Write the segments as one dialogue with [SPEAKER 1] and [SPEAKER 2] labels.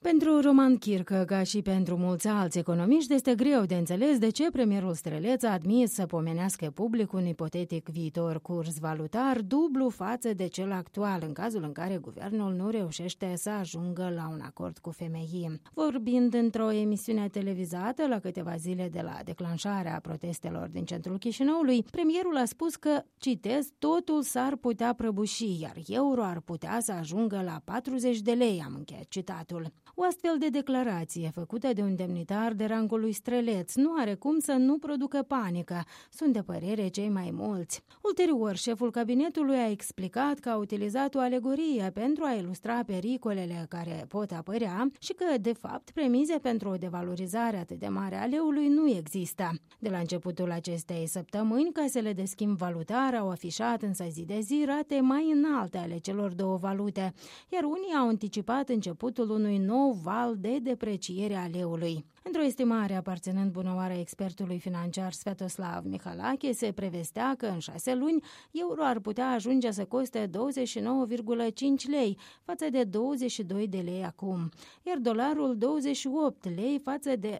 [SPEAKER 1] Pentru Roman Chircă, ca și pentru mulți alți economiști, este greu de înțeles de ce premierul Streleț a admis să pomenească public un ipotetic viitor curs valutar dublu față de cel actual, în cazul în care guvernul nu reușește să ajungă la un acord cu FMI. Vorbind într-o emisiune televizată la câteva zile de la declanșarea protestelor din centrul Chișinăului, premierul a spus că, citez, totul s-ar putea prăbuși, iar euro ar putea să ajungă la 40 de lei, am încheiat citatul. O astfel de declarație făcută de un demnitar de rangul lui Streleț nu are cum să nu producă panică, sunt de părere cei mai mulți. Ulterior, șeful cabinetului a explicat că a utilizat o alegorie pentru a ilustra pericolele care pot apărea și că, de fapt, premize pentru o devalorizare atât de mare a leului nu există. De la începutul acestei săptămâni, casele de schimb valutar au afișat însă zi de zi rate mai înalte ale celor două valute, iar unii au anticipat începutul unui nou val de depreciere a leului. Într-o estimare aparținând bunăoară expertului financiar Sviatoslav Mihalache, se prevestea că în 6 luni euro ar putea ajunge să coste 29,5 lei față de 22 de lei acum, iar dolarul 28 lei față de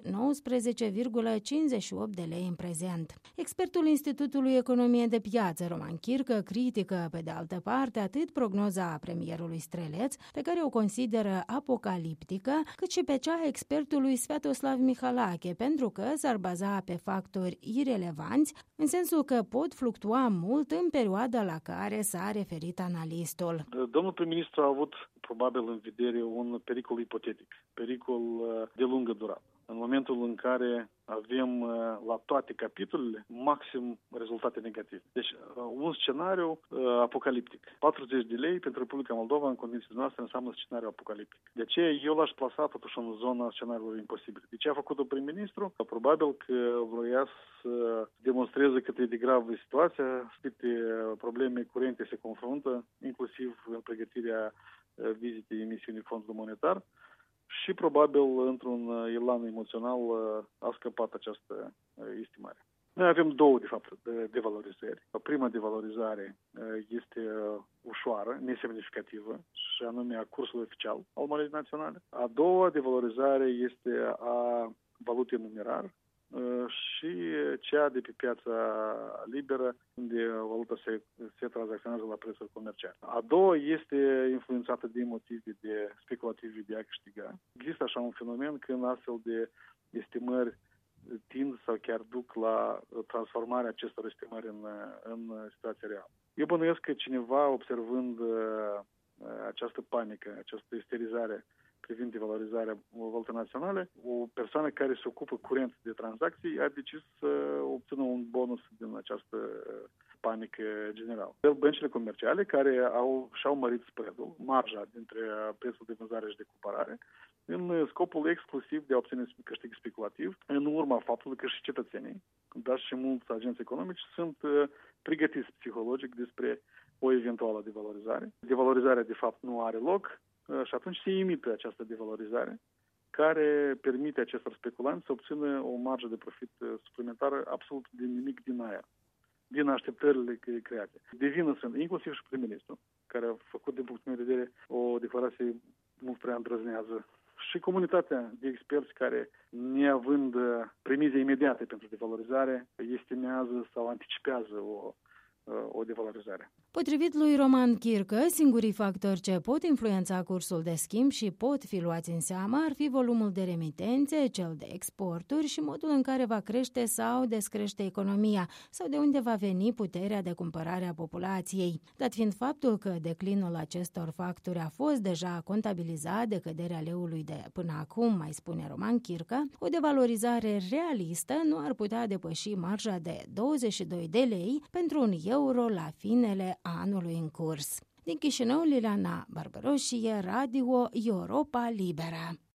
[SPEAKER 1] 19,58 de lei în prezent. Expertul Institutului Economie de Piață, Roman Chircă, critică, pe de altă parte, atât prognoza premierului Streleț, pe care o consideră apocaliptică, cât și pe cea a expertului Sviatoslav Mihalache, pentru că s-ar baza pe factori irelevanți, în sensul că pot fluctua mult în perioada la care s-a referit analistul.
[SPEAKER 2] Domnul prim-ministru a avut probabil în vedere un pericol ipotetic, pericol de lungă durată. În momentul în care avem la toate capitolele maxim rezultate negative. Deci un scenariu apocaliptic. 40 de lei pentru Republica Moldova în condițiile noastre înseamnă scenariu apocaliptic. De aceea eu l-aș plasa totuși în zona scenariului imposibil. De ce a făcut-o prim-ministru? Probabil că vroia să demonstreze cât e de gravă situația, câte probleme curente se confruntă, inclusiv în pregătirea vizitei emisiunii Fondului Monetar. Și probabil, într-un elan emoțional, a scăpat această estimare. Noi avem două, de fapt, devalorizări. Prima devalorizare este ușoară, nesemnificativă, și anume a cursului oficial al monedei naționale. A doua devalorizare este a valutei numerar și cea de pe piața liberă, unde valuta se tranzacționează la prețuri comerciale. A doua este influențată de motive speculative de a câștiga. Există așa un fenomen când astfel de estimări tind sau chiar duc la transformarea acestor estimări în situația reală. Eu bănuiesc că cineva, observând această panică, această isterizare privind devalorizarea valutei naționale, o persoană care se ocupă curent de tranzacții a decis să obțină un bonus din această panică generală. Băncile comerciale care și-au mărit spread-ul, marja dintre prețul de vânzare și de cumpărare, în scopul exclusiv de a obține câștig speculativ, în urma faptului că și cetățenii, dar și mulți agenți economici sunt pregătiți psihologic despre o eventuală devalorizare. Devalorizarea, de fapt, nu are loc, și atunci se imită această devalorizare care permite acestor speculanți să obțină o marjă de profit suplimentară absolut din nimic din aer, din așteptările create. De vină sunt inclusiv și prim-ministru, care a făcut, din punctul meu de vedere, o declarație mult prea îndrăznează, și comunitatea de experți care, neavând premize imediate pentru devalorizare, estimează sau anticipează o devalorizare.
[SPEAKER 1] Potrivit lui Roman Chircă, singurii factori ce pot influența cursul de schimb și pot fi luați în seamă ar fi volumul de remitențe, cel de exporturi și modul în care va crește sau descrește economia sau de unde va veni puterea de cumpărare a populației. Dat fiind faptul că declinul acestor factori a fost deja contabilizat de căderea leului de până acum, mai spune Roman Chircă, o devalorizare realistă nu ar putea depăși marja de 22 de lei pentru un euro la finele anului în curs. Din Chișinău, Liliana Barbaroșie, Radio Europa Liberă.